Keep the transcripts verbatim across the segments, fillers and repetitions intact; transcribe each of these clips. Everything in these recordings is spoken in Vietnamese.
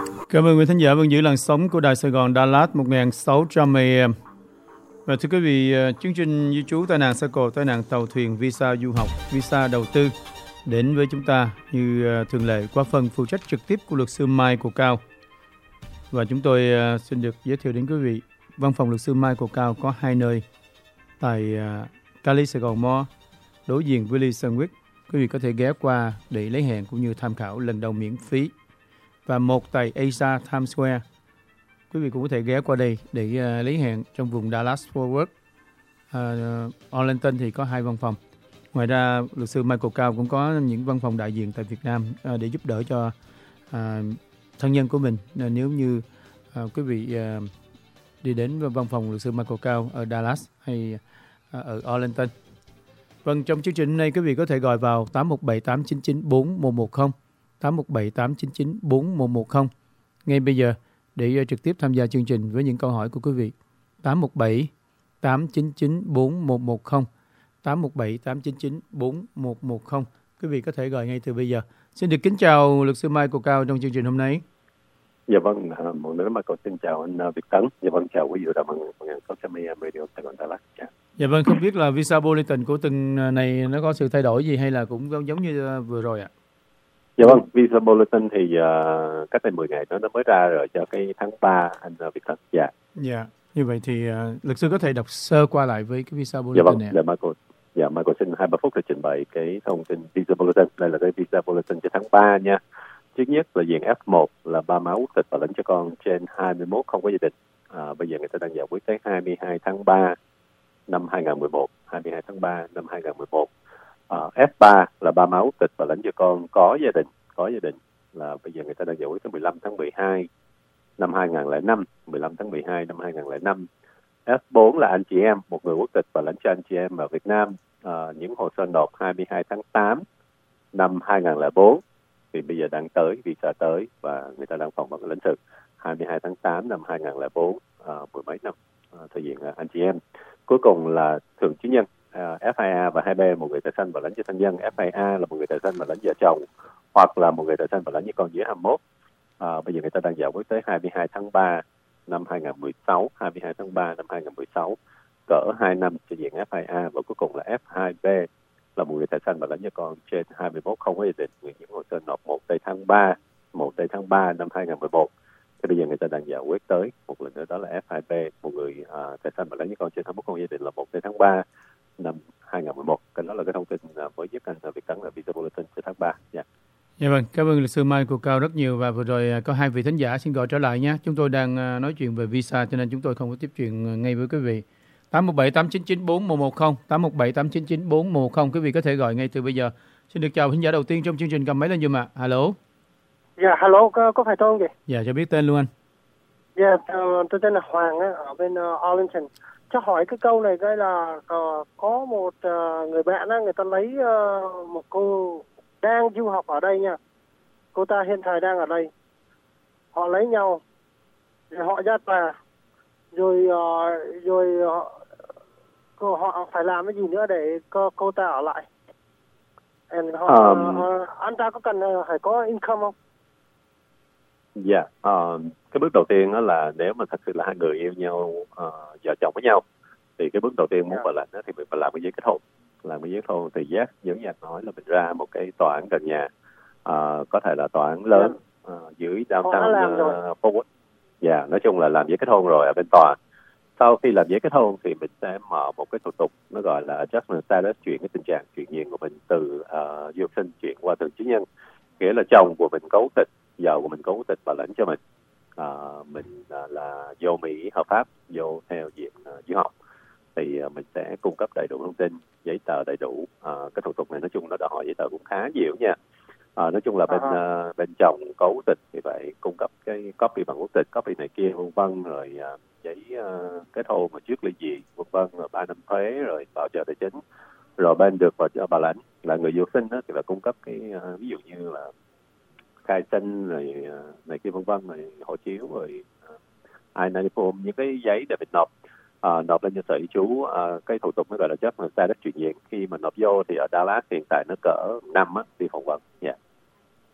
Cảm ơn quý thính giả vẫn giữ làn sóng của Đài Sài Gòn Dallas một nghìn sáu trăm a em. Và thưa quý vị, chương trình di trú tai nạn xe cộ, tai nạn tàu thuyền, visa du học, visa đầu tư đến với chúng ta như thường lệ qua phần phụ trách trực tiếp của luật sư Michael Cao. Và chúng tôi xin được giới thiệu đến quý vị, văn phòng luật sư Michael Cao có hai nơi tại Cali, Sài Gòn Mall, đối diện với Lee Sandwich. Quý vị có thể ghé qua để lấy hẹn cũng như tham khảo lần đầu miễn phí. Và một tại Asia Times Square. Quý vị cũng có thể ghé qua đây để uh, lấy hẹn trong vùng Dallas Fort Worth. Uh, Arlington thì có hai văn phòng. Ngoài ra, luật sư Michael Cao cũng có những văn phòng đại diện tại Việt Nam uh, để giúp đỡ cho uh, thân nhân của mình. Uh, nếu như uh, quý vị uh, đi đến văn phòng luật sư Michael Cao ở Dallas hay uh, ở Arlington. Vâng, trong chương trình hôm nay quý vị có thể gọi vào tám một bảy tám chín chín bốn một một không, tám một bảy tám chín chín bốn một một không ngay bây giờ để trực tiếp tham gia chương trình với những câu hỏi của quý vị. tám một bảy tám chín chín bốn một một không, tám một bảy tám chín chín bốn một một không. Quý vị có thể gọi ngay từ bây giờ. Xin được kính chào luật sư Michael Cao trong chương trình hôm nay. Dạ vâng, một nữa mà còn xin chào anh Việt Tấn. Dạ vâng, chào quý vị đã bằng một nghìn sáu trăm a em Radio Sài Gòn Dallas. Dạ. Dạ vâng, không biết là visa bulletin của từng này nó có sự thay đổi gì hay là cũng giống như vừa rồi ạ? À? Dạ vâng, visa bulletin thì uh, cách đây mười ngày đó nó mới ra rồi cho cái tháng ba anh uh, Việt Tấn. Dạ. Dạ, như vậy thì uh, luật sư có thể đọc sơ qua lại với cái visa bulletin dạ vâng, này. Dạ Michael. Dạ Michael xin hai ba phút để trình bày cái thông tin visa bulletin. Đây là cái visa bulletin cho tháng ba nha. Trước nhất là diện F một là ba má quốc tịch và lẫn cho con trên hai mươi mốt không có gia đình. À, bây giờ người ta đang giải quyết tới hai mươi hai tháng ba năm hai nghìn mười một, hai mươi hai tháng ba năm hai nghìn mười một. À, F ba là ba má quốc tịch và lẫn cho con có gia đình, có gia đình là bây giờ người ta đang giải quyết tới mười lăm tháng mười hai năm hai nghìn lẻ năm, mười lăm tháng mười hai năm hai nghìn lẻ năm. F bốn là anh chị em, một người quốc tịch và lẫn cho anh chị em ở Việt Nam, à, những hồ sơ nộp hai mươi hai tháng tám năm hai nghìn lẻ bốn. Thì bây giờ đang tới, visa tới và người ta đang phỏng vấn lãnh sự hai mươi hai tháng tám năm hai nghìn lẻ bốn, à, mười mấy năm à, thời diện à, anh chị em. Cuối cùng là thường chứng nhân, à, F hai A và hai B, một người tại sanh và lãnh cho thân nhân. F hai A là một người tại sanh và lãnh vợ chồng, hoặc là một người tại sanh và lãnh với con dưới hai mươi mốt. À, bây giờ người ta đang giải quyết tới hai mươi hai tháng ba năm hai nghìn mười sáu, hai mươi hai tháng ba năm hai nghìn mười sáu, cỡ hai năm cho diện F hai A. Và cuối cùng là F hai B là một người tại sanh và lãnh cho con trên hai mươi mốt không có gia đình, những hồ sơ nộp một tây tháng ba, một tây tháng ba năm hai nghìn mười một. Thì bây giờ người ta đang giải quyết tới một lần nữa, đó là F hai B, một người uh, tại sanh và lãnh cho con trên hai mươi mốt không có gia đình là một tây tháng ba năm hai nghìn mười một. Cái đó là cái thông tin uh, mới nhất anh uh, Việt Tấn là visa bulletin cho tháng ba. Dạ. Dạ vâng, cảm ơn luật sư Michael Cao rất nhiều. Và vừa rồi có hai vị thính giả xin gọi trở lại nhé. Chúng tôi đang uh, nói chuyện về visa cho nên chúng tôi không có tiếp chuyện ngay với quý vị. tám một bảy tám chín chín bốn một một không, tám một bảy tám chín chín bốn một một không. Quý vị có thể gọi ngay từ bây giờ. Xin được chào thính giả đầu tiên trong chương trình, cầm máy lên giùm ạ. Hello. Dạ, hello, có, có phải tôi không vậy? Dạ, cho biết tên luôn anh. Dạ, tôi tên là Hoàng á, ở bên uh, Arlington. Cho hỏi cái câu này cái là uh, có một uh, người bạn á, người ta lấy uh, một cô đang du học ở đây nha. Cô ta hiện thời đang ở đây. Họ lấy nhau, rồi họ ra tòa, rồi uh, rồi uh, họ phải làm cái gì nữa để cô, cô ta ở lại? And họ, um, uh, anh ta có cần uh, phải có income không? Dạ, yeah, uh, cái bước đầu tiên đó là nếu mà thật sự là hai người yêu nhau, uh, vợ chồng với nhau, thì cái bước đầu tiên muốn yeah. vào lãnh đó thì mình phải làm cái giấy kết hôn. Làm cái giấy kết hôn thì giác giống như anh nói là mình ra một cái tòa án gần nhà, uh, có thể là tòa án lớn uh, dưới downtown uh, Fort Worth. Dạ, yeah, nói chung là làm giấy kết hôn rồi ở bên tòa. Sau khi làm giấy kết hôn thì mình sẽ mở một cái thủ tục nó gọi là adjustment status, chuyển cái tình trạng chuyển nhiệm của mình từ uh, du học sinh chuyển qua thường trú nhân. Nghĩa là chồng của mình có quốc tịch, vợ của mình có quốc tịch và lãnh cho mình. Uh, mình uh, là vô Mỹ hợp pháp, vô theo diện uh, du học. Thì uh, mình sẽ cung cấp đầy đủ thông tin, giấy tờ đầy đủ. Uh, cái thủ tục này nói chung nó đòi hỏi giấy tờ cũng khá nhiều nha. À, nói chung là bên uh, bên chồng có quốc tịch thì phải cung cấp cái copy bằng quốc tịch, copy này kia vân vân, rồi uh, giấy uh, kết hôn mà trước ly dị vân vân, rồi ba năm thuế, rồi bảo trợ tài chính. Rồi bên được và bảo lãnh là người du học sinh đó, thì phải cung cấp cái uh, ví dụ như là khai sinh rồi uh, này kia vân vân, rồi hộ chiếu, rồi uh, I chín form, những cái giấy để mình nộp. Uh, nộp lên cho sở di trú. Uh, cái thủ tục nó gọi là chấp status đất chuyển nhiệm. Khi mà nộp vô thì ở Dallas hiện tại nó cỡ năm á, đi phỏng vấn. Yeah.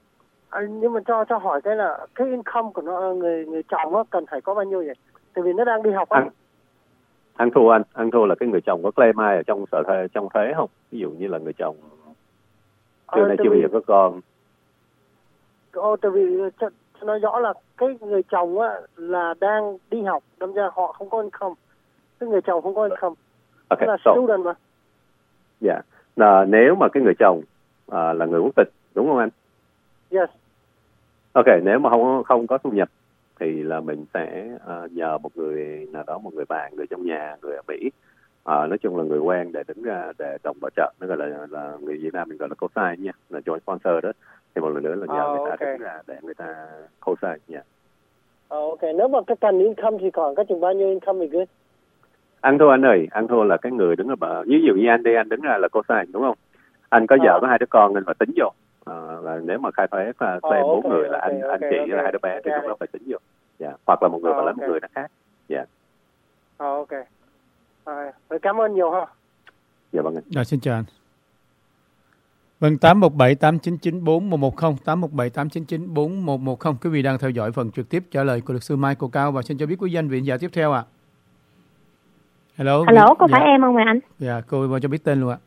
À, nhưng mà cho cho hỏi cái là cái income của nó người người chồng nó cần phải có bao nhiêu vậy? Tại vì nó đang đi học á. Ăn, ăn thua anh, ăn thua là cái người chồng có claim ai ở trong sở thuế trong thuế không? Ví dụ như là người chồng trước nay à, chưa bao giờ có con. Ồ, tại vì cho, cho nói rõ là cái người chồng á là đang đi học, đâm ra họ không có income. Cái người chồng không có income. Okay, là so, student mà. Dạ. Yeah. Nếu mà cái người chồng à, là người quốc tịch, đúng không anh? Yes. Ok, nếu mà không không có thu nhập thì là mình sẽ uh, nhờ một người nào đó, một người bạn, người trong nhà, người ở Mỹ, uh, nói chung là người quen để đứng ra để đồng bảo trợ. Nó gọi là là người Việt Nam mình gọi là co-sign nha, là joint sponsor đó. Thì một lần nữa là nhờ oh, người ta okay. đứng ra để người ta co-sign nha. Oh, ok, nếu mà cái cần income thì còn có chừng bao nhiêu income thì good? Ăn thua anh ơi, ăn thua là cái người đứng ra bảo, ví dụ như anh đi, anh đứng ra là co-sign đúng không? Anh có vợ uh. có hai đứa con nên phải tính vô. À, là nếu mà khai thuế là thuê bốn oh, okay, người là okay, anh okay, anh chị okay, là hai đứa bé thì okay. lúc đó phải tính vô. Dạ. Hoặc là một người oh, và lấy okay. một người nó khác. Dạ. oh, ok. À, cảm ơn nhiều ha. Dạ vâng. Dạ, xin chào anh. Vâng, tám một bảy tám chín chín bốn một một không, tám một bảy tám chín chín bốn một một không. Quý vị đang theo dõi phần trực tiếp trả lời của luật sư Michael Cao và xin cho biết quý danh vị giả tiếp theo ạ. À. Hello. Hello, có dạ. phải em không ạ anh? Dạ, cô ơi, cho biết tên luôn ạ.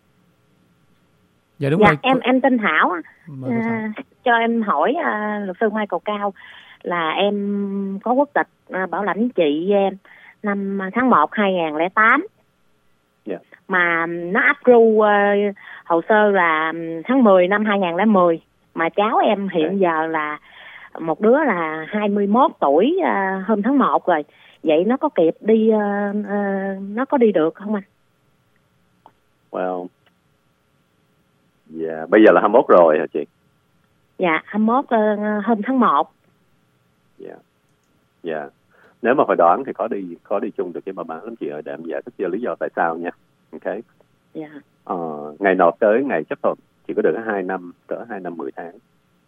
Dạ đúng dạ, rồi. em cô... em tên Thảo. À, cho em hỏi à, luật sư Michael Cao là em có quốc tịch à, bảo lãnh chị em năm tháng một hai nghìn lẻ tám. Yeah. Mà nó approve uh, hồ sơ là tháng mười năm hai nghìn lẻ mười. Mà cháu em hiện okay. giờ là một đứa là hai mươi mốt tuổi uh, hôm tháng một rồi. Vậy nó có kịp đi, uh, uh, nó có đi được không anh? Well, dạ, yeah. Bây giờ là hai mươi mốt rồi hả chị? Dạ, hai mươi mốt uh, hôm tháng một. Dạ, yeah. dạ. Yeah. Nếu mà phải đoán thì có đi có đi chung được cái bà bán lắm chị ơi, để em giải thích cho lý do tại sao nha. Ok. Dạ. Ờ, ngày nộp tới ngày chấp thuận chỉ có được hai năm, cỡ hai năm mười tháng.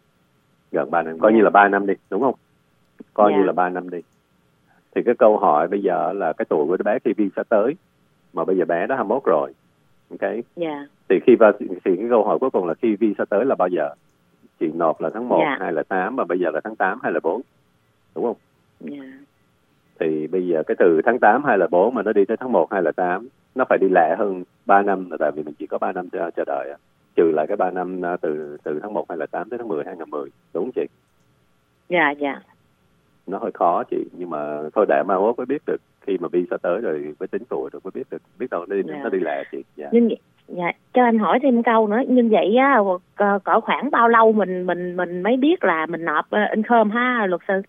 Gần ba năm, coi dạ. như là ba năm đi, đúng không? Coi dạ. như là ba năm đi. Thì cái câu hỏi bây giờ là cái tuổi của đứa bé khi visa tới, mà bây giờ bé đã hai mươi mốt rồi. Ok. Dạ. Thì khi thì cái câu hỏi cuối cùng là khi visa tới là bao giờ? Chị nộp là tháng một dạ. hay là tám, mà bây giờ là tháng tám hay là bốn, đúng không? Dạ. Thì bây giờ cái từ tháng tám hay là bốn mà nó đi tới tháng một hay là tám, nó phải đi lẹ hơn ba năm, là tại vì mình chỉ có ba năm chờ, chờ đợi, trừ lại cái ba năm từ từ tháng một hay là tám tới tháng mười hai nghìn mười, đúng không chị? Dạ, dạ. Nó hơi khó chị, nhưng mà thôi để mai mốt mới biết được, khi mà visa tới rồi mới tính tuổi rồi mới biết được, biết đâu nó đi, dạ. nó đi lẹ chị. Dạ. Nhưng dạ, cho anh hỏi thêm câu nữa, như vậy á, cỡ khoảng bao lâu mình mình mình mới biết là mình nộp income ha luật sư?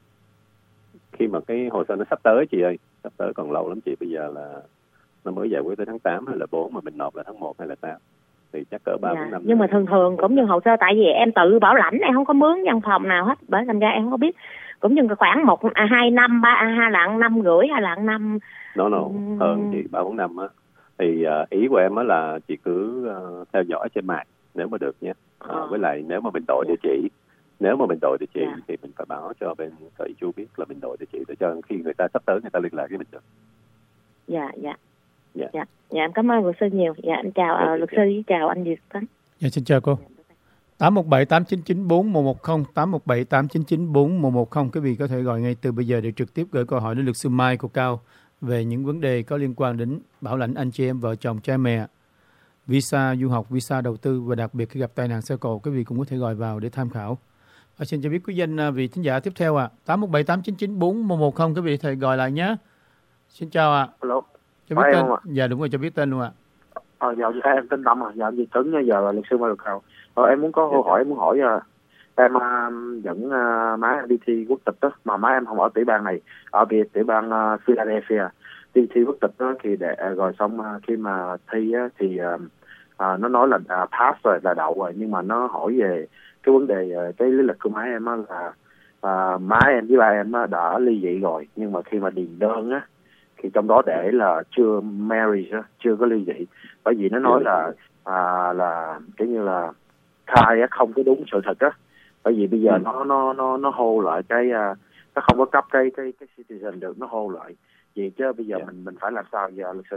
Khi mà cái hồ sơ nó sắp tới chị ơi, sắp tới còn lâu lắm chị, bây giờ là nó mới giải quyết tới tháng tám hay là bốn, mà mình nộp là tháng một hay là tám, thì chắc cỡ ba dạ. năm. Nhưng mà thường thường cũng như hồ sơ, tại vì em tự bảo lãnh, em không có mướn văn phòng nào hết, bởi thành ra em không có biết. Cũng như khoảng một à, hai năm, ba hai lạng năm rưỡi, hai lạng năm. Nó no, no, hơn chị ba bốn năm á. Thì uh, ý của em á là chị cứ uh, theo dõi trên mạng nếu mà được nha. Uh, à. Với lại nếu mà mình đổi địa chỉ, nếu mà mình đổi địa chỉ yeah. thì mình phải báo cho bên sở di trú biết là mình đổi địa chỉ, để cho khi người ta sắp tới người ta liên lạc với mình được. Dạ, dạ. Dạ. Dạ, dạ em cảm ơn luật sư nhiều. Dạ em chào dạ, uh, luật sư, chào anh Việt Tấn. Dạ xin chào cô. tám một bảy tám chín chín bốn một một không, tám một bảy tám chín chín bốn một một không. Quý vị có thể gọi ngay từ bây giờ để trực tiếp gửi câu hỏi đến luật sư Michael Cao về những vấn đề có liên quan đến bảo lãnh anh chị em, vợ chồng, cha mẹ, visa du học, visa đầu tư, và đặc biệt khi gặp tai nạn xe cộ, quý vị cũng có thể gọi vào để tham khảo. Và xin cho biết quý danh vị thính giả tiếp theo ạ. À. tám một bảy tám chín chín bốn một một không, quý vị thể gọi lại nhé. Xin chào ạ. À. Hello. Cho biết tên. Dạ đúng rồi, cho biết tên luôn ạ. À. À, dạ em tên Tâm à, dạ em Việt Tấn, giờ là luật sư Michael Cao. Ờ, em muốn có câu hỏi, em muốn hỏi uh, em uh, dẫn uh, má em đi thi quốc tịch đó, mà má em không ở tiểu bang này, ở biệt tiểu bang uh, Philadelphia. Đi thi quốc tịch đó thì để uh, rồi xong uh, khi mà thi uh, thì uh, uh, nó nói là uh, pass rồi, là đậu rồi, nhưng mà nó hỏi về cái vấn đề uh, cái lý lịch của má em uh, là uh, má em với ba em uh, đã ly dị rồi, nhưng mà khi mà điền đơn á thì trong đó để là chưa married, uh, chưa có ly dị, bởi vì nó nói là uh, là kiểu như là khai không có đúng sự thật á, bởi vì bây giờ ừ. nó nó nó nó hold lại cái uh, nó không có cấp cái cái cái citizen được, nó hold lại gì chứ bây giờ yeah. mình mình phải làm sao giờ luật sư?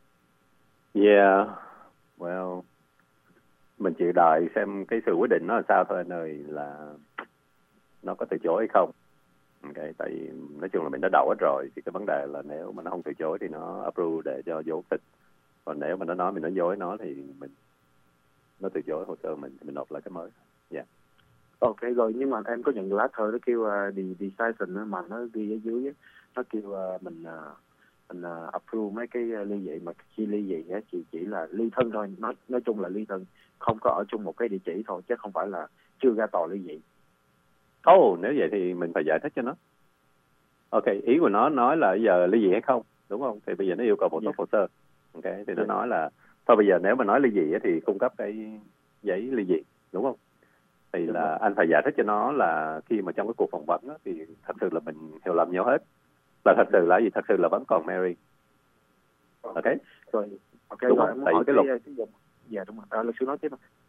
Yeah, well, mình chỉ đợi xem cái sự quyết định nó là sao thôi anh ơi, là nó có từ chối hay không. Ok, tại vì nói chung là mình đã đậu hết rồi, thì cái vấn đề là nếu mà nó không từ chối thì nó approve để cho vô quốc tịch. Còn nếu mà nó nói mình nói dối nó thì mình nó từ chối hồ sơ mình thì mình nộp lại cái mới. Dạ. Yeah. Ok rồi, nhưng mà em có nhận được lá thơ nó kêu uh, đi decision mà nó ghi ở dưới ấy. Nó kêu uh, mình uh, mình uh, approve mấy cái uh, ly dị, mà khi ly dị á chỉ chỉ là ly thân thôi, nói nói chung là ly thân, không có ở chung một cái địa chỉ thôi, chứ không phải là chưa ra tòa ly dị. Ồ, oh, nếu vậy thì mình phải giải thích cho nó. Ok, ý của nó nói là giờ ly dị hay không, đúng không? Thì bây giờ nó yêu cầu bổ túc yeah. hồ sơ. Ok, thì yeah. nó nói là thôi bây giờ nếu mà nói ly dị thì cung cấp cái giấy ly dị, đúng không? Thì đúng là rồi. Anh phải giải thích cho nó là khi mà trong cái cuộc phỏng vấn á, thì thật sự là mình hiểu lầm nhau hết. Và thật sự là gì? Thật sự là vẫn còn Mary. Ok. Rồi. Ok, đúng rồi không? em Tại hỏi cái, cái luật, cái dòng. Dạ đúng rồi. À, luật sư nói tiếp.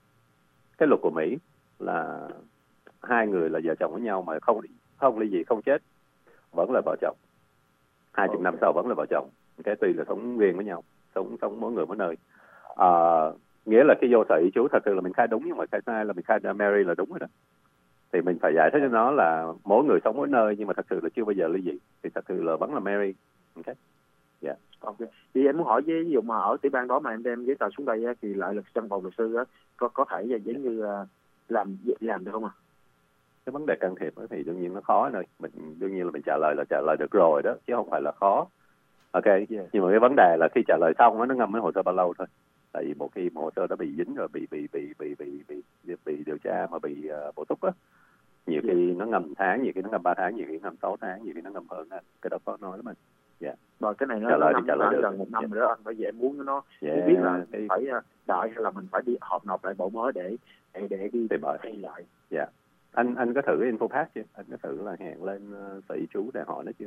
Cái luật của Mỹ là hai người là vợ chồng với nhau mà không không ly dị, không chết, vẫn là vợ chồng. Hai chục okay. năm sau vẫn là vợ chồng. Cái tuy là sống riêng với nhau, sống sống mỗi người mỗi nơi. À, nghĩa là khi vô sở di trú thật sự là mình khai đúng, nhưng mà khai sai là mình khai Mary là đúng rồi đó. Thì mình phải giải thích cho nó là mỗi người sống mỗi nơi, nhưng mà thật sự là chưa bao giờ ly dị, thì thật sự là vẫn là Mary. Ok. Dạ. Yeah. Ok. Thì em muốn hỏi với ví dụ mà ở tiểu bang đó mà em đem giấy tờ xuống đây á, thì lại luật văn phòng luật sư á có có thể là giống như uh, làm làm được không ạ? À? Cái vấn đề can thiệp thì đương nhiên nó khó rồi, mình đương nhiên là mình trả lời là trả lời được rồi đó, chứ không phải là khó. Ok. Yeah. Nhưng mà cái vấn đề là khi trả lời xong đó, nó ngâm cái hồ sơ bao lâu thôi. Tại vì một khi một hồ sơ đã bị dính rồi, bị bị bị bị bị bị bị, bị điều tra mà bị uh, bổ túc á, nhiều yeah. khi nó ngâm tháng, nhiều khi nó ngâm ba tháng, nhiều khi nó ngâm sáu tháng, nhiều khi nó ngâm hơn. Cái đó khó nói lắm mình. Dạ. Yeah. Rồi cái này nó, nó ngâm khoảng gần một năm yeah. rồi đó anh, bởi vì em muốn nó yeah. muốn biết là cái... phải đợi hay là mình phải đi họp nộp lại bộ mới để để để đi tìm lại. Dạ. Yeah. Anh anh có thử InfoPass chưa? Anh có thử là hẹn lên uh, sở di trú để hỏi nó chưa?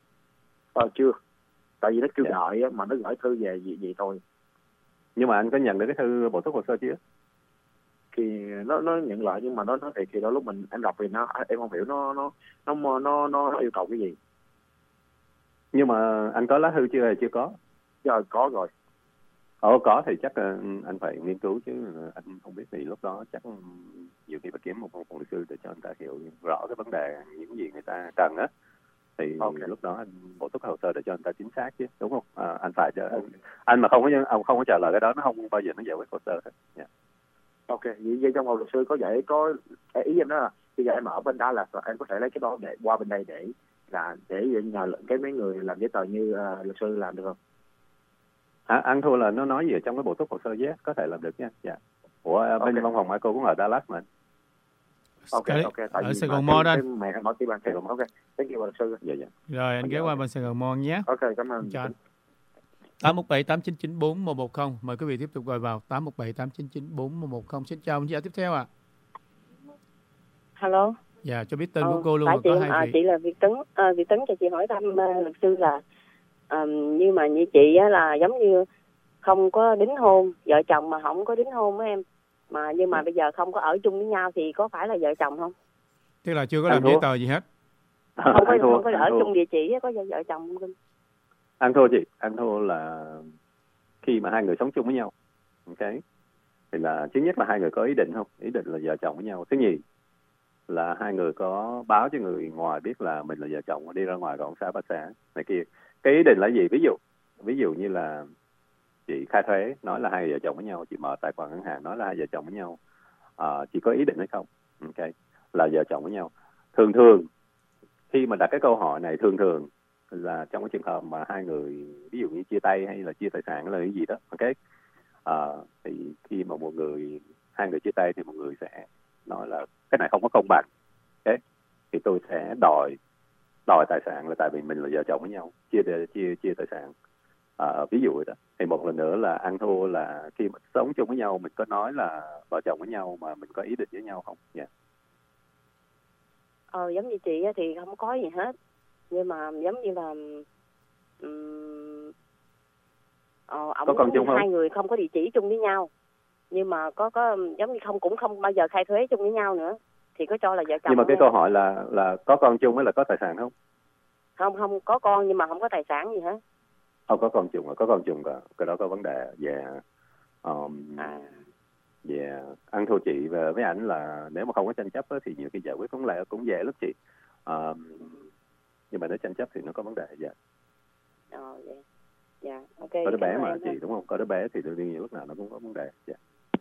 Ờ chưa. Tại vì nó kêu yeah. đợi á, mà nó gửi thư về gì vậy thôi. Nhưng mà anh có nhận được cái thư bổ túc hồ sơ chưa? Thì nó nó nhận lại, nhưng mà nó nó thì khi đó lúc mình em đọc thì nó em không hiểu nó nó nó nó nó yêu cầu cái gì. Nhưng mà anh có lá thư chưa hay chưa có? Rồi có rồi. Ồ có thì chắc anh phải nghiên cứu chứ anh không biết, thì lúc đó chắc nhiều khi phải kiếm một một luật sư để cho anh ta hiểu rõ cái vấn đề những gì người ta cần á, thì okay. lúc đó anh bổ túc hồ sơ để cho anh ta chính xác chứ, đúng không? À, anh phải cho anh, anh mà không có ông không có trả lời cái đó, nó không bao giờ nó giải quyết hồ sơ hết. Yeah. Ok, vậy, vậy trong một luật sư có vậy có ý em đó là bây giờ em ở bên đó là em có thể lấy cái đó để qua bên đây để là để nhờ cái mấy người làm giấy tờ như uh, luật sư làm được không? À, ăn thua là nó nói gì ở trong cái bổ túc hồ sơ yes, có thể làm được nha. Dạ. Ủa okay. Bên văn phòng Michael cũng ở Dallas mà. Ok Đấy, ok. Tại ở Sài Gòn Mall đó. Mẹ em ở tiểu bang Sài Gòn. Ok. Thank you luật sư. Dạ dạ. Rồi anh ghé qua bên Sài Gòn Mall nhé. Ok, cảm ơn. Chào anh. tám một bảy tám chín chín bốn một một không. Mời quý vị tiếp tục gọi vào tám một bảy tám chín chín bốn một một không. Xin chào, xin chào tiếp theo ạ. À. Hello. Dạ, cho biết tên ờ, của cô luôn. Phải chị, có hai à, vị. Chị là Việt Tấn. À, Việt Tấn cho chị hỏi thăm uh, luật sư là um, như mà như chị á, là giống như không có đính hôn, vợ chồng mà không có đính hôn với em, mà nhưng mà bây giờ không có ở chung với nhau thì có phải là vợ chồng không? Tức là chưa có làm giấy tờ gì hết. Không có không có ở chung địa chỉ, có vợ chồng không? Ăn thua chị, ăn thua là khi mà hai người sống chung với nhau, ok, thì là thứ nhất là hai người có ý định không, ý định là vợ chồng với nhau. Thứ nhì là hai người có báo cho người ngoài biết là mình là vợ chồng, đi ra ngoài còn xã bà xã này kia. Cái ý định là gì? Ví dụ ví dụ như là chị khai thuế nói là hai vợ chồng với nhau, chị mở tài khoản ngân hàng nói là hai vợ chồng với nhau, à, chị có ý định hay không, ok, là vợ chồng với nhau. Thường thường khi mà đặt cái câu hỏi này, thường thường là trong cái trường hợp mà hai người ví dụ như chia tay hay là chia tài sản hay là cái gì đó, ok, à, thì khi mà một người hai người chia tay thì một người sẽ nói là cái này không có công bằng, ok, thì tôi sẽ đòi đòi tài sản là tại vì mình là vợ chồng với nhau, chia chia chia tài sản, à, ví dụ vậy đó. Thì một lần nữa là ăn thua là khi mà sống chung với nhau mình có nói là vợ chồng với nhau mà mình có ý định với nhau không? Dạ. Yeah. Ờ giống như chị thì không có gì hết, nhưng mà giống như là um, ờ, ổng có con chung không? Hai người không có địa chỉ chung với nhau, nhưng mà có có giống như không cũng không bao giờ khai thuế chung với nhau nữa, thì có cho là vợ chồng. Nhưng mà cái không? câu hỏi là là có con chung hay là có tài sản không? Không không có con nhưng mà không có tài sản gì hết. Không có con chung, có con chung cả, cái đó có vấn đề về um, à. Yeah. Ăn thua chị và với ảnh là nếu mà không có tranh chấp á, thì nhiều khi giải quyết cũng lại cũng dễ lắm chị. À, nhưng mà nếu tranh chấp thì nó có vấn đề. Dạ. Ờ, dạ. Dạ, ok. Có đứa bé mà chị đó. đúng không? Có đứa bé thì đương nhiên lúc nào nó cũng có vấn đề. Dạ.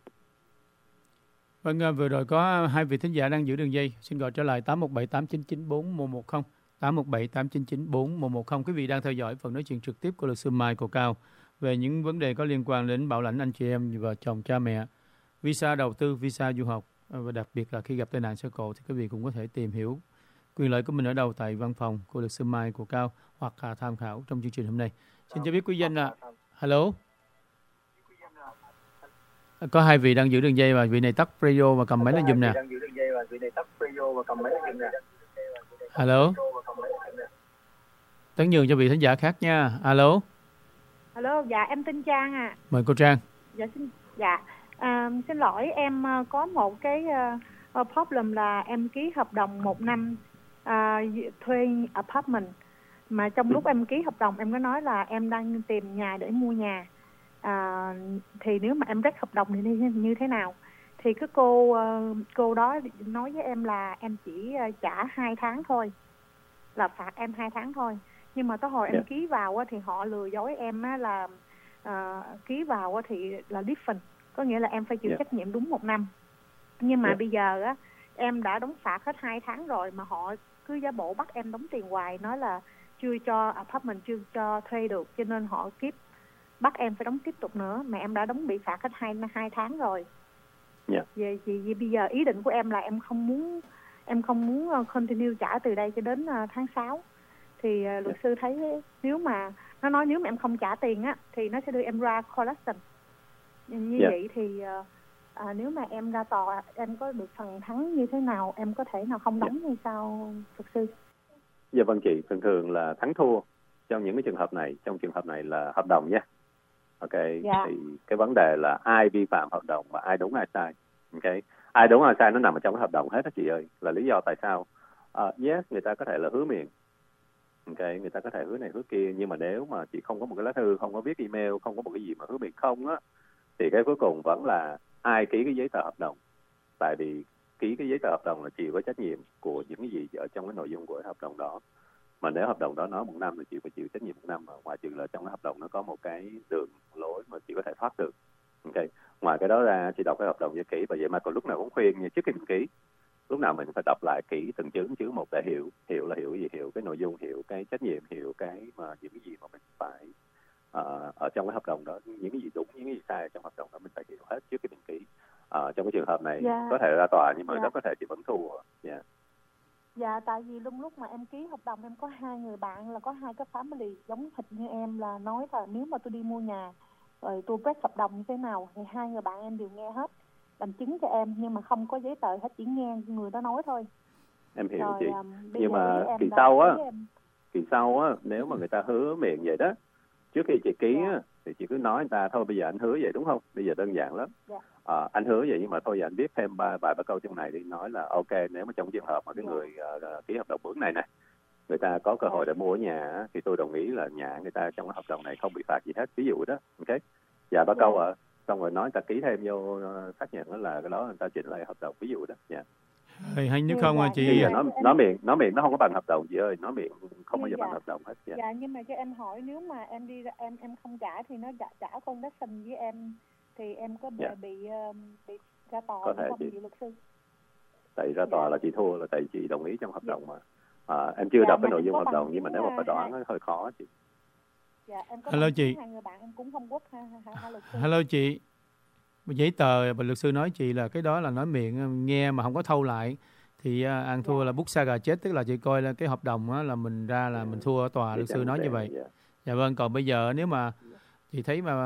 Vâng, vừa rồi có hai vị thính giả đang giữ đường dây. Xin gọi trở lại tám một bảy tám chín chín bốn một một không, tám một bảy tám chín chín bốn một một không. Quý vị đang theo dõi phần nói chuyện trực tiếp của luật sư Mai Cầu Cao về những vấn đề có liên quan đến bảo lãnh anh chị em, vợ chồng, cha mẹ, visa đầu tư, visa du học, và đặc biệt là khi gặp tai nạn xe cộ thì quý vị cũng có thể tìm hiểu quyền lợi của mình ở đâu tại văn phòng của luật sư Mai Cầu Cao hoặc là tham khảo trong chương trình hôm nay. Xin cho biết quý danh là hello. Có hai vị đang giữ đường dây và vị này tắt radio và cầm máy lên giùm nè. Hello. Tấn nhường cho vị thính giả khác nha. Alo. Alo, dạ em tên Trang à. Mời cô Trang. Dạ xin dạ à, xin lỗi em có một cái uh, problem là em ký hợp đồng một năm uh, thuê apartment, mà trong lúc em ký hợp đồng em có nói là em đang tìm nhà để mua nhà. À, thì nếu mà em break hợp đồng thì như thế nào? Thì cái cô cô đó nói với em là em chỉ trả hai tháng thôi, là phạt em hai tháng thôi. Nhưng mà tới hồi em yeah. ký vào thì họ lừa dối em là uh, ký vào thì là different, có nghĩa là em phải chịu yeah. trách nhiệm đúng một năm. Nhưng mà yeah. bây giờ á em đã đóng phạt hết hai tháng rồi mà họ cứ giả bộ bắt em đóng tiền hoài, nói là chưa cho apartment, chưa cho thuê được, cho nên họ kiếp bắt em phải đóng tiếp tục nữa, mà em đã đóng bị phạt hết hai hai tháng rồi. Yeah. Vì, vì, vì bây giờ ý định của em là em không muốn em không muốn continue trả từ đây cho đến uh, tháng sáu. Thì uh, luật yeah. sư thấy nếu mà nó nói nếu mà em không trả tiền á thì nó sẽ đưa em ra collection. Như yeah. vậy thì uh, uh, nếu mà em ra tòa em có được phần thắng như thế nào, em có thể nào không đóng yeah. hay sao luật sư? Dạ vâng chị, thường thường là thắng thua trong những cái trường hợp này, trong trường hợp này là hợp đồng nha. Ok, dạ. thì cái vấn đề là ai vi phạm hợp đồng và ai đúng ai sai. Ok, ai đúng ai sai nó nằm ở trong cái hợp đồng hết đó chị ơi. Là lý do tại sao uh, yes, người ta có thể là hứa miệng. Ok, người ta có thể hứa này hứa kia, nhưng mà nếu mà chị không có một cái lá thư, không có viết email, không có một cái gì mà hứa miệng không á, thì cái cuối cùng vẫn là ai ký cái giấy tờ hợp đồng. Tại vì ký cái giấy tờ hợp đồng là chịu có trách nhiệm của những cái gì ở trong cái nội dung của hợp đồng đó. Mà nếu hợp đồng đó nói một năm thì chị phải chịu trách nhiệm một năm, mà ngoài trừ là trong cái hợp đồng nó có một cái đường lối mà chị có thể thoát được. Ok, ngoài cái đó ra chị đọc cái hợp đồng cho kỹ. Và vậy mà còn lúc nào cũng khuyên như trước khi mình ký, lúc nào mình phải đọc lại kỹ từng chữ chữ một để hiểu hiểu là hiểu cái gì, hiểu cái nội dung, hiểu cái trách nhiệm, hiểu cái mà những cái gì mà mình phải uh, ở trong cái hợp đồng đó, những cái gì đúng, những cái gì sai trong hợp đồng đó mình phải hiểu hết trước khi mình ký. Uh, trong cái trường hợp này yeah. có thể ra tòa nhưng mà yeah. rất có thể chị vẫn thua. Yeah. Dạ, tại vì lúc lúc mà em ký hợp đồng em có hai người bạn là có hai cái family giống hệt như em, là nói là nếu mà tôi đi mua nhà rồi tôi break hợp đồng như thế nào thì hai người bạn em đều nghe hết, làm chứng cho em, nhưng mà không có giấy tờ hết, chỉ nghe người đó nói thôi. Em hiểu rồi, chị. Um, nhưng mà kỳ sau á, em... kỳ sau á, nếu mà người ta hứa miệng vậy đó, trước khi chị ký yeah. á, thì chị cứ nói người ta thôi bây giờ anh hứa vậy đúng không? Bây giờ đơn giản lắm. Yeah. À, anh hứa vậy nhưng mà thôi giờ anh viết thêm ba vài ba câu trong này đi, nói là ok nếu mà trong trường hợp mà cái yeah. người uh, ký hợp đồng bước này này người ta có cơ hội để mua ở nhà thì tôi đồng ý là nhà người ta trong cái hợp đồng này không bị phạt gì hết, ví dụ đó. Ok, dạ ba yeah. câu ạ, à. Xong rồi nói người ta ký thêm vô uh, xác nhận đó là cái đó người ta chỉnh lại hợp đồng, ví dụ đó. Dạ. Thì hay nếu không à chị nó nó miệng nó miệng nó không có bằng hợp đồng chị ơi, nó miệng không bao giờ dạ. bằng hợp đồng hết. Dạ. dạ nhưng mà cho em hỏi, nếu mà em đi em em không trả thì nó trả trả condition với em thì em có bị yeah. bị, uh, bị ra tòa có thể không chị chị luật sư? Tại ra tòa yeah. là chị thua là tại chị đồng ý trong hợp đồng mà. À, em chưa dạ, đọc cái nội dung hợp đồng nhưng mà nếu mà phải đoán nó hơi khó chị. Dạ, em có hello chị. Hai người bạn em cũng không quốc ha, ha, ha, luật sư. Hello chị. Giấy tờ và luật sư nói chị là cái đó là nói miệng nghe mà không có thâu lại thì uh, ăn thua yeah. là bút sa gà chết, tức là chị coi là cái hợp đồng á, là mình ra là mình thua ở tòa, luật sư nói như vậy. Yeah. Dạ vâng, còn bây giờ nếu mà chị thấy mà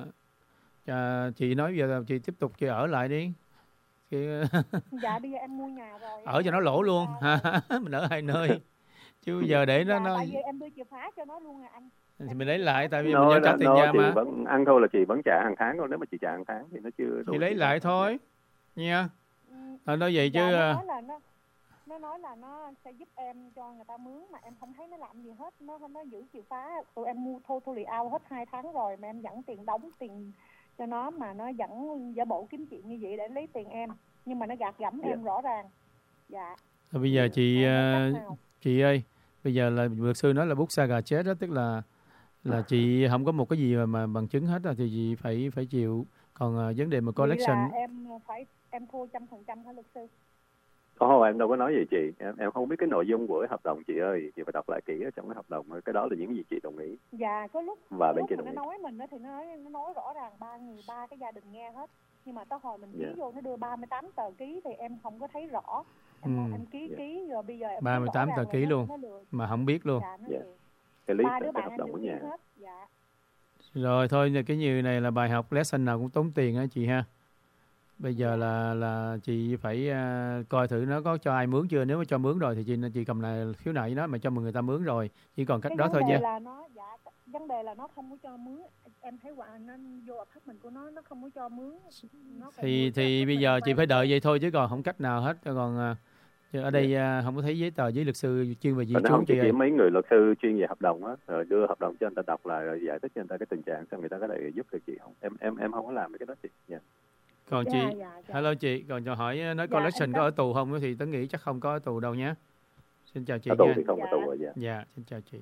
uh, chị nói giờ chị tiếp tục chị ở lại đi. Chị... dạ bây giờ em mua nhà rồi. Ở cho nó lỗ luôn. Mình ở hai nơi. Chứ giờ để nó... Dạ, nó... tại vì em đưa chìa khóa cho nó luôn à anh. Thì mình lấy lại, tại vì nói mình trả tiền nhà mà. Vẫn, ăn thôi là chị vẫn trả hàng tháng thôi, nếu mà chị trả hàng tháng thì nó chưa đủ. Thì lấy lại thôi. Nha. À, nói vậy chứ... Dạ, nó nói là nó, nó nói là nó sẽ giúp em cho người ta mướn mà em không thấy nó làm gì hết. Nó nó giữ chìa khóa, tụi em mua thô thu lì ao hết hai tháng rồi mà em dẫn tiền đóng, tiền cho nó mà nó vẫn giả bộ kiếm chuyện như vậy để lấy tiền em, nhưng mà nó gạt gẫm Dạ. em rõ ràng. Dạ. Rồi bây giờ chị Em có ờ, cách nào? chị ơi, bây giờ là luật sư nói là bút sa gà chết đó, tức là là chị không có một cái gì mà, mà bằng chứng hết rồi thì chị phải phải chịu. Còn ờ, vấn đề mà Vậy collection là em phải em thua trăm phần trăm hả luật sư? Không, em đâu có nói gì chị. Em, em không biết cái nội dung của cái hợp đồng chị ơi. Chị phải đọc lại kỹ ở trong cái hợp đồng. Cái đó là những gì chị đồng ý. Dạ, có lúc Và có bên lúc kia mà đồng nó ý. nói mình đó thì nó nói nó nói rõ ràng ba người ba cái gia đình nghe hết, nhưng mà tới hồi mình ký Dạ. vô nó đưa ba mươi tám tờ ký thì em không có thấy rõ. Em, Ừ. em ký Dạ. ký rồi bây giờ em ba thấy mươi rõ tám ràng tờ là ký nó- luôn nó lừa. mà không biết luôn. Dạ, nó Dạ. lừa. Cái lý Ba đứa cái bạn hợp em đồng đều của biết nhà. hết. Dạ. Rồi thôi cái như này là bài học lesson nào cũng tốn tiền á chị ha. Bây giờ là là chị phải à, coi thử nó có cho ai mướn chưa. Nếu mà cho mướn rồi thì chị chị cầm lại khiếu nại với nó, mà cho người ta mướn rồi chỉ còn cách Cái đó vấn thôi đề nha. là nó dạ vấn đề là nó không có cho mướn. Em thấy quả nó vô apartment của nó nó không có cho mướn. Nó còn Thì mướn cho thì bây apartment giờ của chị em. phải đợi vậy thôi chứ còn không cách nào hết. Còn à, chứ ở đây à, không có thấy giấy tờ với luật sư chuyên về di Còn nếu trú không, chị chị ơi. kiếm mấy người luật sư chuyên về hợp đồng á, rồi đưa hợp đồng cho người ta đọc lại, rồi giải thích cho người ta cái tình trạng, xong người ta có thể giúp được chị không? Em em em không có làm mấy cái đó chị. Dạ. Còn Dạ, chị, dạ, dạ. hello chị, còn cho hỏi nói Dạ, collection em có có- ở tù không thì Tấn nghĩ chắc không có ở tù đâu nhé. Xin chào chị Ở tù nha. thì không, Dạ. ở tù rồi. Dạ. Dạ, xin chào chị.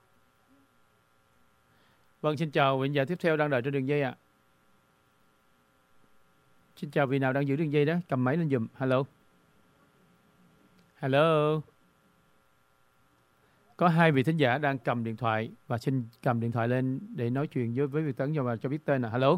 Vâng, xin chào vị giả tiếp theo đang đợi trên đường dây ạ. Xin chào vị nào đang giữ đường dây đó, cầm máy lên giùm. Hello. Hello. Có hai vị thính giả đang cầm điện thoại và xin cầm điện thoại lên để nói chuyện với với Việt Tấn và cho biết tên là hello.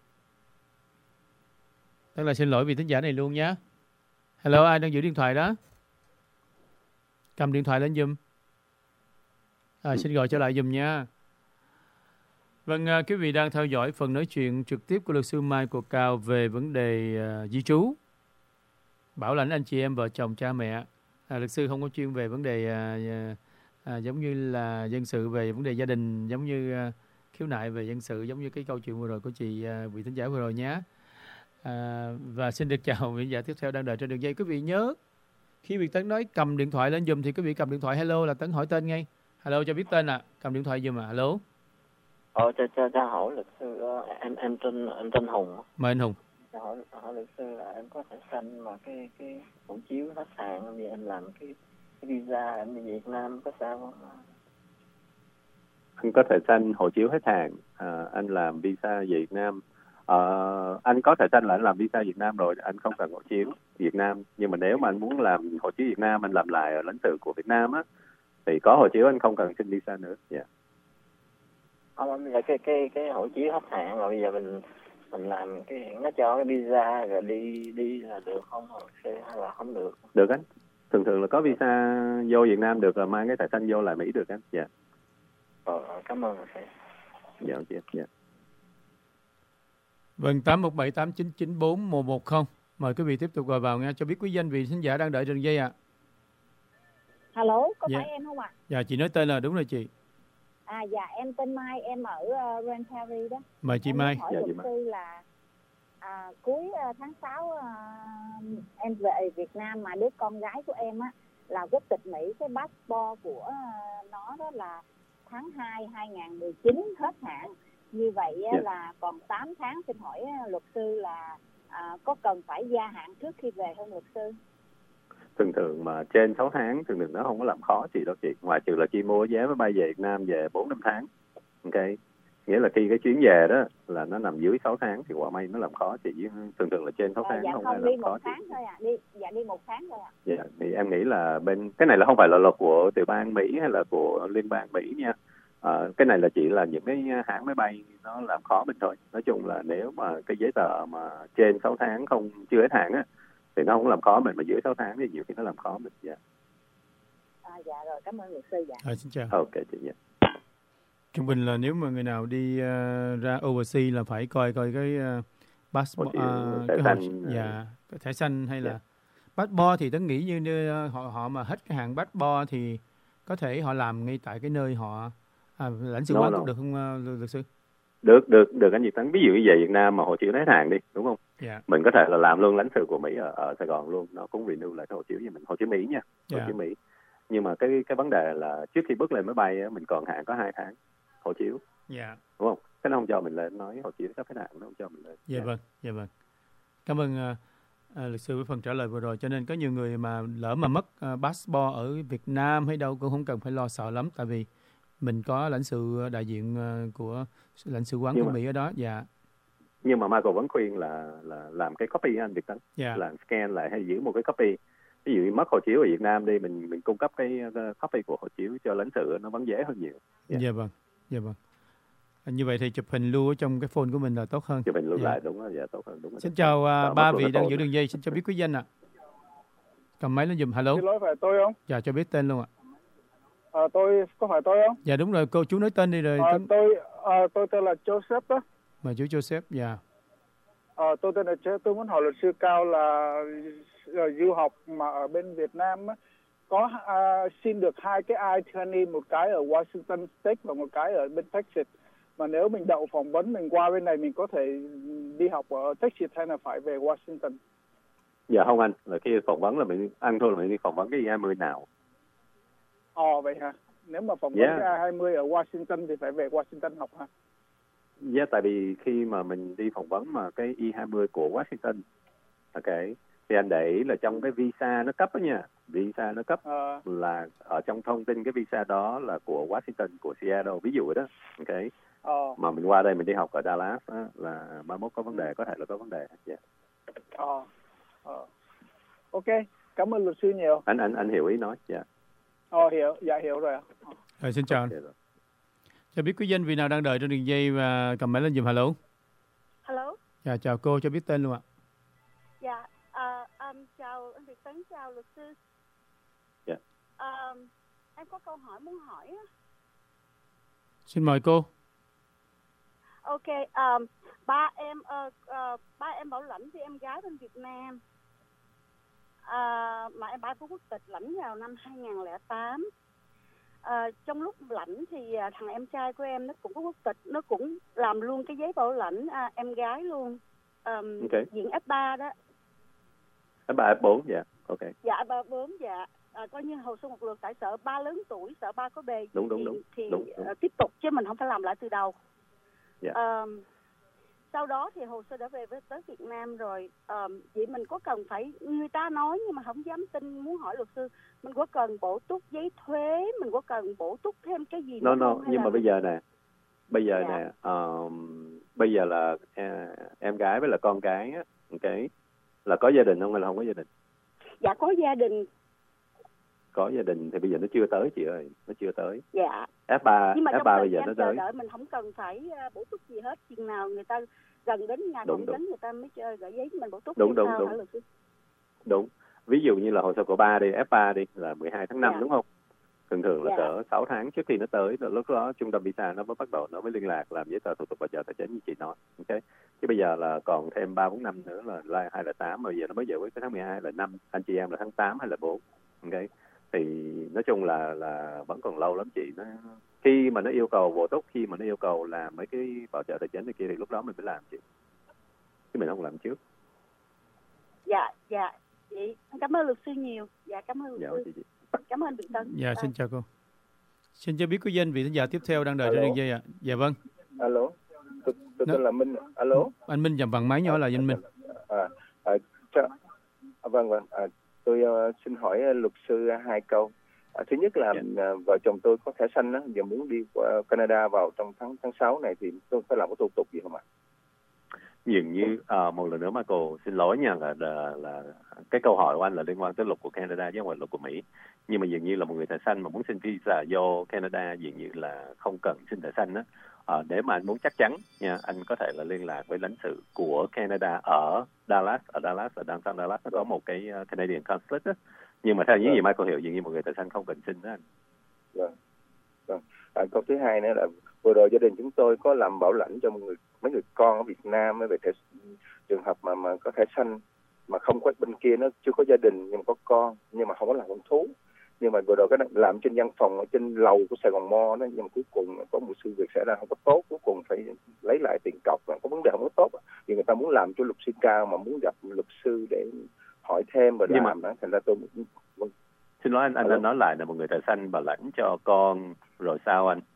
Tức là xin lỗi vị thính giả này luôn nhé. Hello, ai đang giữ điện thoại đó? Cầm điện thoại lên giùm. À, xin gọi trở lại giùm nha. Vâng, à, quý vị đang theo dõi phần nói chuyện trực tiếp của luật sư Michael Cao về vấn đề à, di trú, bảo lãnh anh chị em, vợ chồng, cha mẹ. À, luật sư không có chuyên về vấn đề à, à, à, giống như là dân sự, về vấn đề gia đình, giống như à, khiếu nại về dân sự, giống như cái câu chuyện vừa rồi của chị à, vị thính giả vừa rồi nhé. À, và xin được chào vị giả tiếp theo đang đợi trên đường dây. Quý vị nhớ khi Việt Tấn nói cầm điện thoại lên giùm thì quý vị cầm điện thoại hello là Tấn hỏi tên ngay. Hello cho biết tên ạ. À. Cầm điện thoại giùm à. Hello. Ờ, cho cho cho hỏi luật sư, ờ, em em tên em tên Hùng. Mời anh Hùng. Cho hỏi hỏi luật sư là em có thể sanh mà cái cái hộ chiếu hết hạn vì em làm cái, cái visa em đi Việt Nam có sao không? Anh có thể sanh hộ chiếu hết hạn. À, anh làm visa Việt Nam. À, anh có thể sanh là anh làm visa Việt Nam rồi, anh không cần hộ chiếu Việt Nam. Nhưng mà nếu mà anh muốn làm hộ chiếu Việt Nam, anh làm lại ở lãnh sự của Việt Nam á, thì có hộ chiếu anh không cần xin visa nữa. Dạ. Yeah. Không, bây giờ cái cái cái hộ chiếu hết hạn rồi, bây giờ mình mình làm cái nó cho cái visa rồi đi đi là được không, hay là không được? Được anh. Thường thường là có visa vô Việt Nam được, là mang cái thẻ xanh vô lại Mỹ được anh. Dạ. Yeah. Ờ, cảm ơn thầy. Dạ, dạ, dạ. Vâng, tám một bảy tám chín chín bốn một một không. Mời quý vị tiếp tục gọi vào nghe, cho biết quý danh vị thính giả đang đợi trên dây ạ. À. Alo, có Dạ. phải em không ạ? À? Dạ, chị nói tên là đúng rồi chị. À dạ, em tên Mai, em ở uh, Grand Prairie đó. Mời chị em Mai. Em hỏi Dạ, luật chị sư là à, cuối uh, tháng sáu uh, em về Việt Nam mà đứa con gái của em á là quốc tịch Mỹ, cái passport của uh, nó đó là tháng hai hai nghìn mười chín hết hạn. Như vậy Dạ. là còn tám tháng, xin hỏi uh, luật sư là uh, có cần phải gia hạn trước khi về không luật sư? Thường thường mà trên sáu tháng thường thường nó không có làm khó chị đâu chị, ngoài trừ là chị mua vé máy bay về Việt Nam về bốn năm tháng. Ok, nghĩa là khi cái chuyến về đó là nó nằm dưới sáu tháng thì quả may nó làm khó chị. Thường thường là trên sáu À, tháng dạ không, không, ai đi làm một khó tháng chị. thôi ạ, à. đi dạ đi một tháng thôi ạ. À. Dạ, thì em nghĩ là bên cái này là không phải là luật của tiểu bang Mỹ hay là của liên bang Mỹ nha. À, cái này là chỉ là những cái hãng máy bay nó làm khó mình thôi. Nói chung là nếu mà cái giấy tờ mà trên sáu tháng không chưa hết hạn á thì nó không làm khó mình, mà dưới sáu tháng thì nhiều khi nó làm khó mình. Dạ. À, dạ rồi, cảm ơn luật sư. Dạ. À, xin chào. Ok chị. Dạ. Trung bình là nếu mà người nào đi uh, ra overseas là phải coi coi cái uh, passport, Hộ chiếu, uh, thẻ cái xanh, hộ, dạ, cái thẻ xanh hay là dạ. passport thì Tấn nghĩ như, như họ họ mà hết cái hạn passport thì có thể họ làm ngay tại cái nơi họ à, lãnh sự No, quán no. cũng được không uh, luật sư? Được, được, được anh Việt Tấn. Ví dụ như về Việt Nam mà hộ chiếu hết hạn đi, đúng không? Dạ. Mình có thể là làm luôn lãnh sự của Mỹ ở, ở Sài Gòn luôn, nó cũng renew lại cái hộ chiếu với mình, hộ chiếu Mỹ nha, hộ Dạ. chiếu Mỹ. Nhưng mà cái cái vấn đề là trước khi bước lên máy bay á, mình còn hạn có hai tháng hộ chiếu, Dạ. đúng không? cái nó không cho mình lên, nói hộ chiếu cấp phái nạn nó không cho mình lên. Dạ yeah. vâng, dạ yeah, vâng. Cảm ơn uh, uh, luật sư với phần trả lời vừa rồi. Cho nên có nhiều người mà lỡ mà mất uh, passport ở Việt Nam hay đâu cũng không cần phải lo sợ lắm, tại vì mình có lãnh sự đại diện uh, của lãnh sự quán của Mỹ ở đó. Dạ. Nhưng mà Michael vẫn khuyên là là làm cái copy anh Việt Tấn, yeah. làm scan lại hay giữ một cái copy. Ví dụ như mất hộ chiếu ở Việt Nam đi, mình mình cung cấp cái copy của hộ chiếu cho lãnh sự, nó vẫn dễ hơn nhiều. Dạ yeah. yeah, vâng, dạ yeah, vâng. Như vậy thì chụp hình lưu ở trong cái phone của mình là tốt hơn. Chụp hình lưu yeah. lại đúng rồi, dạ tốt hơn đúng rồi. Xin chào uh, ba vị đang giữ đường dây, xin cho biết quý danh ạ. À. Cầm máy lên giùm. Hello. Xin lỗi, phải tôi không? Dạ, cho biết tên luôn ạ. À, tôi có phải tôi không? Dạ đúng rồi, cô chú nói tên đi rồi. À, tôi tôi, à, tôi tên là Joseph đó. Mời chú Joseph. Dạ. À, tôi tên là Joseph, tôi muốn hỏi luật sư Cao là uh, du học mà ở bên Việt Nam á, có uh, xin được hai cái I hai mươi, một cái ở Washington State và một cái ở bên Texas. Mà nếu mình đậu phỏng vấn mình qua bên này mình có thể đi học ở Texas hay là phải về Washington? Dạ không anh, là khi phỏng vấn là mình ăn thôi là mình đi phỏng vấn cái I hai mươi nào. Ồ vậy hả? Nếu mà phỏng vấn yeah. cái I hai mươi ở Washington thì phải về Washington học hả? Dạ yeah, tại vì khi mà mình đi phỏng vấn mà cái I hai mươi của Washington, ok, thì anh để ý là trong cái visa nó cấp đó nha, visa nó cấp à. là ở trong thông tin cái visa đó là của Washington, của Seattle, ví dụ đó, ok. Ờ. Mà mình qua đây mình đi học ở Dallas á, là ba mốt có vấn đề, có thể là có vấn đề. Yeah. Ờ. Ờ. Ok, cảm ơn luật sư nhiều. Anh anh anh hiểu ý nói, dạ. Yeah. Ờ hiểu, dạ hiểu rồi ạ. Rồi xin chào. Okay, cho biết quý danh vị nào đang đợi trên đường dây và cầm máy lên giùm. Hello. Hello. Dạ chào cô, cho biết tên luôn ạ. Dạ, uh, um, chào anh Việt Tấn, chào luật sư. Dạ. Uh, em có câu hỏi muốn hỏi. Xin mời cô. Ok, um, ba em uh, uh, ba em bảo lãnh cho em gái bên Việt Nam. Uh, mà em ba có quốc tịch lãnh vào năm hai không không tám. Uh, trong lúc lãnh thì uh, thằng em trai của em nó cũng có quốc tịch, nó cũng làm luôn cái giấy bảo lãnh uh, em gái luôn. Um, okay. Diện F ba đó. F ba F bốn, dạ, yeah. Ok. Dạ F ba F bốn, dạ. À, coi như hồ sơ một lượt, tại sợ ba lớn tuổi, sợ ba có bề đúng, đúng, thì, đúng. thì đúng, đúng. Uh, tiếp tục chứ mình không phải làm lại từ đầu. Dạ. Uh, sau đó thì hồ sơ đã về với tới Việt Nam rồi. Uh, vậy mình có cần phải, người ta nói nhưng mà không dám tin, muốn hỏi luật sư, mình có cần bổ túc giấy thuế, mình có cần bổ túc thêm cái gì no, nữa no, không? Nhưng mà bây giờ nè, bây giờ dạ. nè, um, bây giờ là uh, em gái với là con cái á, ok, là có gia đình không hay là không có gia đình? Dạ có gia đình. Có gia đình thì bây giờ nó chưa tới chị ơi, nó chưa tới. Dạ. F ba, nhưng mà F ba bây giờ nó tới. Đợi mình không cần phải bổ túc gì hết, chừng nào người ta gần đến ngày phỏng vấn người ta mới chơi gửi giấy mình bổ túc. Đúng đúng sao, đúng. Hả, đúng. Ví dụ như là hồ sơ của ba đi, F ba đi là mười hai tháng năm dạ. đúng không? Thường thường là dạ. cỡ sáu tháng trước khi nó tới, rồi lúc đó trung tâm visa nó mới bắt đầu nó mới liên lạc làm giấy tờ thủ tục bảo trợ tài chính như chị nói. Ok. Chứ bây giờ là còn thêm ba bốn năm nữa là hai là tám, mà bây giờ nó mới giải quyết cái tháng mười hai là năm, anh chị em là tháng tám hay là bốn. Ok. Thì nói chung là là vẫn còn lâu lắm chị. Nó khi mà nó yêu cầu bổ túc, khi mà nó yêu cầu làm mấy cái bảo trợ tài chính này kia thì lúc đó mình mới làm chị, chứ mình không làm trước. Dạ dạ chị cảm ơn luật sư nhiều. Dạ cảm ơn luật dạ, sư chị, chị. Cảm ơn Việt Tân. Dạ à. Xin chào cô. Xin cho biết quý danh vị thính giả tiếp theo đang đợi trên đường dây ạ. À. Dạ vâng. Alo, tôi tên là Minh. Alo. Anh Minh dầm bằng máy nhỏ là anh Minh. À, à, cho, à vâng vâng. À, tôi uh, xin hỏi uh, luật sư uh, hai câu. À, thứ nhất là yeah. uh, vợ chồng tôi có thẻ xanh đó, giờ muốn đi qua Canada vào trong tháng tháng sáu này thì tôi phải làm cái thủ tục gì không ạ? Dường như à, một lần nữa Michael xin lỗi nha, là, là là cái câu hỏi của anh là liên quan tới luật của Canada chứ không phải luật của Mỹ. Nhưng mà dường như là một người thẻ xanh mà muốn xin visa vô Canada dường như là không cần xin thẻ xanh đó. À, để mà anh muốn chắc chắn nha, anh có thể là liên lạc với lãnh sự của Canada ở Dallas, ở Dallas, ở downtown Dallas nó có một cái Canadian consulate đó. Nhưng mà theo những gì Michael hiểu, dường như một người thẻ xanh không cần xin đó anh. Vâng. Vâng. À, câu thứ hai nữa là vừa rồi gia đình chúng tôi có làm bảo lãnh cho một người, mấy người con ở Việt Nam về thẻ, trường hợp mà mà có thẻ xanh mà không có bên kia, nó chưa có gia đình nhưng mà có con, nhưng mà không có làm con thú. Nhưng mà vừa rồi cái làm trên văn phòng ở trên lầu của Sài Gòn Mo đó, nhưng mà cuối cùng có một sự việc xảy ra không có tốt, cuối cùng phải lấy lại tiền cọc, có vấn đề không có tốt. Vì người ta muốn làm cho luật sư cao mà muốn gặp luật sư để hỏi thêm và làm đó, thành ra tôi xin lỗi anh, anh, anh nói lại là một người thẻ xanh bảo lãnh cho con rồi sao anh?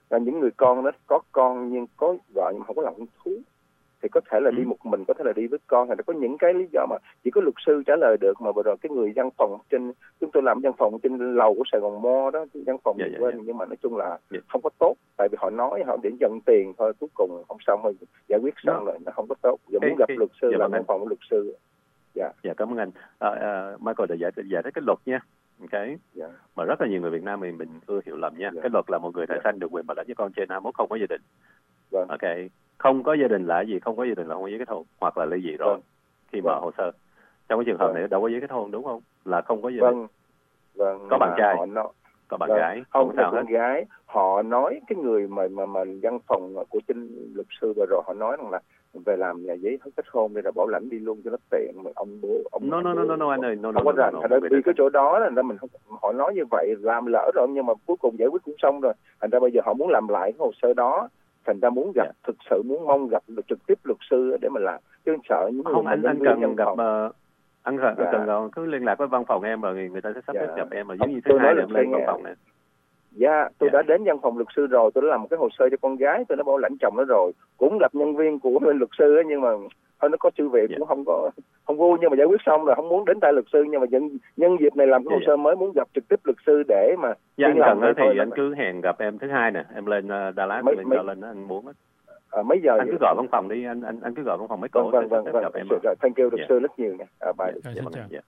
Và những người con đó có con nhưng có vợ nhưng mà không có lòng hứng thú thì có thể là đi một mình, có thể là đi với con, hay là có những cái lý do mà chỉ có luật sư trả lời được. Mà vừa rồi cái người văn phòng trên, chúng tôi làm văn phòng trên lầu của Sài Gòn Mo đó, văn phòng dạ, dạ, bên dạ. nhưng mà nói chung là dạ. không có tốt, tại vì họ nói họ để nhận tiền thôi, cuối cùng không xong rồi giải quyết xong rồi nó không có tốt. Giờ cái, muốn gặp cái, luật sư dạ, là vâng văn phòng của luật sư. Dạ, dạ cảm ơn anh. À, à, Michael đã giải giải thích cái luật nha. Cái dạ. mà rất là nhiều người Việt Nam mình mình ưa hiểu lầm nha. Dạ. Cái luật là một người thai Dạ. sanh được quyền bảo lãnh cho con trên hai mươi mốt không có gia đình. Vâng. Ok, không có gia đình là gì? Không có gia đình là không có giấy kết hôn hoặc là ly dị rồi. Vâng. Khi mở Vâng. hồ sơ trong cái trường hợp Vâng. này đâu có giấy kết hôn đúng không? Là không có gia Vâng. đình. Vâng. Có bạn trai. Họ nói... Có bạn vâng. gái. Không, Không có sao hết. con gái. Họ nói cái người mà mà mà văn phòng của trên luật sư vừa rồi họ nói rằng là về làm nhà giấy kết hôn đây là bảo lãnh đi luôn cho nó tiện. Mà ông bố ông No no no no no anh ơi, no no không có no, rành. no, Thành no, ra đi cái chỗ đó là mình không, họ nói như vậy làm lỡ rồi nhưng mà cuối cùng giải quyết cũng xong rồi. Thành ra bây giờ họ muốn làm lại cái hồ sơ đó. Thành ra muốn gặp, dạ. thực sự muốn mong gặp được trực tiếp luật sư để mà làm. Chứ sợ những người không, mà anh anh nhân cần gặp phòng. uh, anh cần, Dạ. cần cứ liên lạc với văn phòng em rồi người ta sẽ sắp xếp Dạ. gặp em rồi giống như thứ Tôi hai nói là em lên nghe. văn phòng này. Dạ, tôi Dạ. đã đến văn phòng luật sư rồi, tôi đã làm một cái hồ sơ cho con gái, tôi đã bảo lãnh chồng nó rồi, cũng gặp nhân viên của bên luật sư ấy, nhưng mà thôi nó có sự việc Dạ. cũng không có không vui, nhưng mà giải quyết xong rồi không muốn đến tay luật sư, nhưng mà nhân nhân dịp này làm cái hồ Dạ. sơ mới muốn gặp trực tiếp luật sư để mà Dạ anh làm cần đó thì thôi anh mà. cứ hẹn gặp em thứ hai nè, em lên uh, Đà Lạt Mấy- lên mấy- cho lên đó anh muốn á. À, mấy giờ Anh vậy? cứ gọi văn phòng đi, anh anh anh cứ gọi văn phòng mấy Vâng cổ vâng sẽ vâng sắp xếp vâng, gặp em. rồi, rồi, thank you luật Dạ. sư rất nhiều nha. À, bye. Dạ, Rồi, dạ, xin vâng, chào. dạ.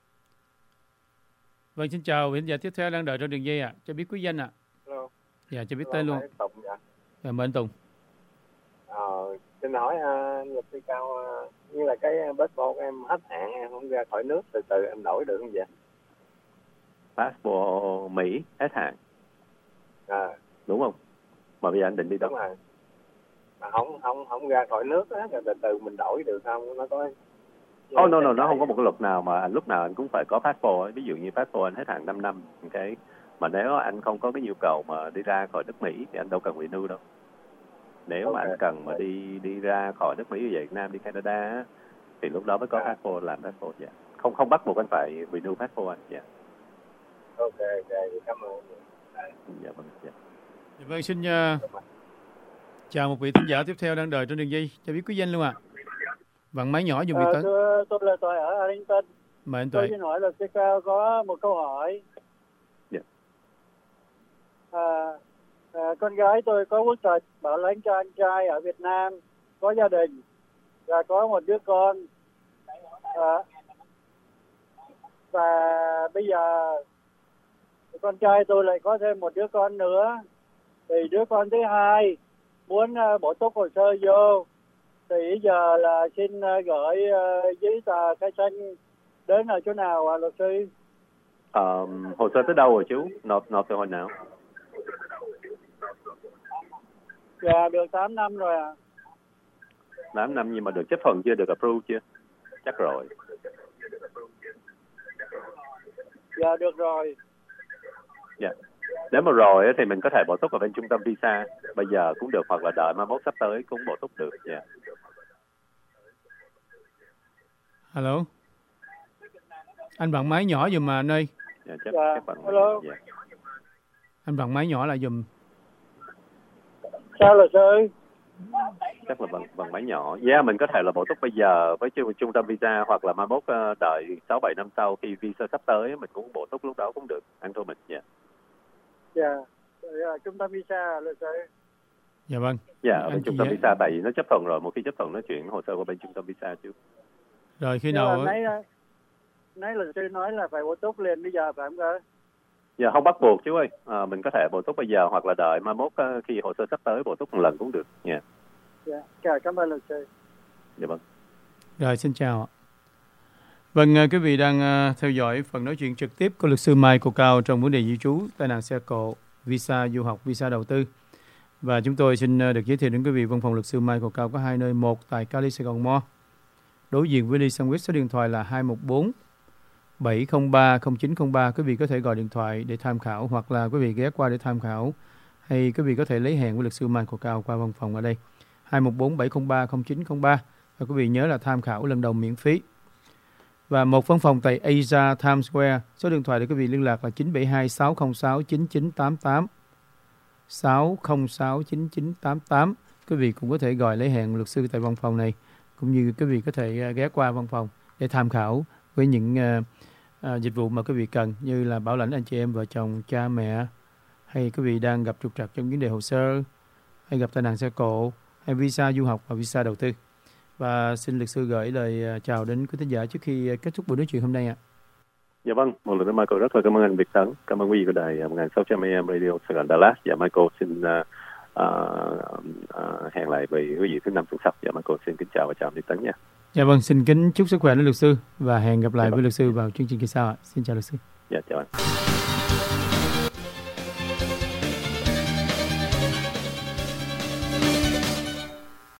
Vâng, xin chào. Hiện giờ tiếp theo đang đợi trong đường dây ạ. À. Cho biết quý danh ạ. À. Hello. Dạ, cho biết tên luôn. Tùng dạ. Dạ, mời anh Tùng. Ờ, xin hỏi uh, luật sư Cao, uh, như là cái passport em hết hạn, em không ra khỏi nước, từ từ em đổi được không vậy? Passport Mỹ hết hạn À, đúng không? Mà bây giờ anh định đi đâu? đúng rồi. Mà không không không ra khỏi nước á, rồi từ từ mình đổi được không? Nó có Oh no no, nó không có một cái luật nào mà anh lúc nào anh cũng phải có passport ấy. Ví dụ như passport anh hết hạn năm năm, cái mà nếu anh không có cái nhu cầu mà đi ra khỏi nước Mỹ thì anh đâu cần renew đâu. Nếu okay. mà anh cần mà đi đi ra khỏi nước Mỹ về Việt Nam, đi Canada á, thì lúc đó mới có à. passport làm passport dạ. Không không bắt buộc anh phải renew passport anh dạ. Ok ok, cảm ơn. Dạ vâng dạ. Dạ, vâng xin uh, chào một vị thính giả tiếp theo đang đợi trên đường dây. Cho biết quý danh luôn ạ. À. Vặn máy nhỏ dùng à, Việt tới. Tôi, tôi là Tuệ ở Arlington. Mời anh Tôi Tuệ. xin hỏi luật sư Cao có một câu hỏi. Yeah. À, à, con gái tôi có quốc tịch, bảo lãnh cho anh trai ở Việt Nam, có gia đình và có một đứa con. À, và bây giờ con trai tôi lại có thêm một đứa con nữa. Thì đứa con thứ hai muốn uh, bổ túc hồ sơ vô. Thì bây giờ là xin uh, gửi uh, giấy tờ khai sinh đến ở chỗ nào à, luật sư? Um, hồ sơ tới đâu rồi chú? Nộp nộp từ hồi nào? Dạ được tám năm rồi à. tám năm nhưng mà được chấp thuận chưa? Được approve chưa? Chắc rồi. Dạ được rồi. Dạ. Nếu mà rồi thì mình có thể bổ túc ở bên trung tâm visa. Bây giờ cũng được, hoặc là đợi mai mốt sắp tới cũng bổ túc được. Dạ. Hello. Anh vặn máy nhỏ giùm mà anh ơi. Dạ, chắc, dạ. chắc bạn... Hello. Dạ. Anh vặn máy nhỏ lại giùm. Sao luật sư? Chắc là bằng, bằng máy nhỏ. Yeah, mình có thể là bổ túc bây giờ với trung tâm visa, hoặc là mai mốt đợi sáu bảy năm sau khi visa sắp tới mình cũng bổ túc lúc đó cũng được. Anh thôi mình. Dạ. Dạ. Dạ. Trung tâm visa luật sư. Dạ vâng. Dạ, ở anh bên trung tâm vậy? visa, tại vì nó chấp thuận rồi. Một khi chấp thuận nó chuyển hồ sơ qua bên trung tâm visa chứ. Rồi khi Nhưng nào... mà nãy, nãy luật sư nói là phải bổ túc liền bây giờ phải không cơ? Dạ không bắt buộc chú ơi. À, mình có thể bổ túc bây giờ hoặc là đợi mai mốt khi hồ sơ sắp tới bổ túc một lần cũng được. Dạ. Yeah. Dạ. Chào, cảm ơn luật sư. Dạ vâng. Rồi xin chào ạ. Vâng, quý vị đang theo dõi phần nói chuyện trực tiếp của luật sư Michael Cao trong vấn đề di trú, tai nạn xe cộ, visa du học, visa đầu tư. Và chúng tôi xin được giới thiệu đến quý vị văn phòng luật sư Michael Cao có hai nơi, một tại Cali, Sài Gòn Mo, đối diện với Lee Sandwich, số điện thoại là hai một bốn bảy không ba không chín không ba. Quý vị có thể gọi điện thoại để tham khảo, hoặc là quý vị ghé qua để tham khảo, hay quý vị có thể lấy hẹn với luật sư Michael Cao qua văn phòng ở đây hai một bốn bảy không ba không chín không ba. Và quý vị nhớ là tham khảo lần đầu miễn phí. Và một văn phòng tại Asia Times Square, số điện thoại để quý vị liên lạc là chín bảy hai sáu không sáu chín chín tám tám, sáu không sáu chín chín tám tám. Quý vị cũng có thể gọi lấy hẹn luật sư tại văn phòng này, cũng như quý vị có thể ghé qua văn phòng để tham khảo với những uh, uh, dịch vụ mà quý vị cần, như là bảo lãnh anh chị em, vợ chồng, cha mẹ, hay quý vị đang gặp trục trặc trong vấn đề hồ sơ, hay gặp tai nạn xe cộ, hay visa du học và visa đầu tư. Và xin luật sư gửi lời chào đến quý thính giả trước khi kết thúc buổi nói chuyện hôm nay ạ. Dạ vâng, một lần nữa Michael rất là cảm ơn anh Việt Tấn, cảm ơn quý vị của đài một nghìn sáu trăm a em Radio Sài Gòn Dallas. Dạ Michael xin uh, uh, uh, hẹn lại với quý vị thứ năm tuần sau. Dạ Michael xin kính chào và chào anh Việt Tấn nha. Dạ vâng, xin kính chúc sức khỏe đến luật sư và hẹn gặp lại dạ với vâng. luật sư vào chương trình kỳ sau ạ. Xin chào luật sư. Dạ chào anh.